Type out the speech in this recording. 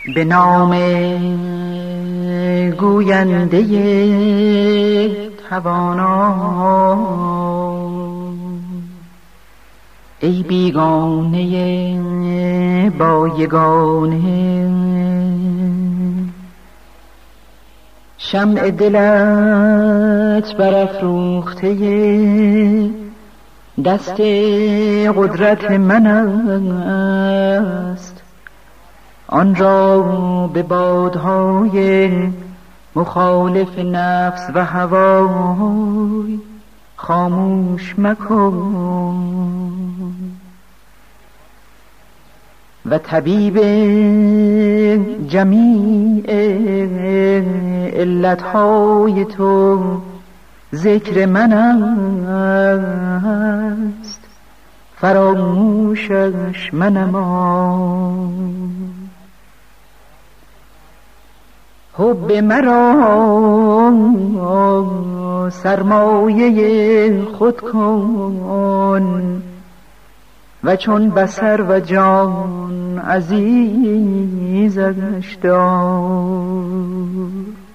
به نام گوینده توانا، ای بیگانه با یگانه، شمع دلت برافروخته دست قدرت من است، آن را به بادهای مخالف نفس و هوای خاموش مکن. و طبیب جمیع علتهای تو ذکر من است، فراموشش منما. حب مرا سرمایه خود کن و چون بصر و جان عزیزش دار.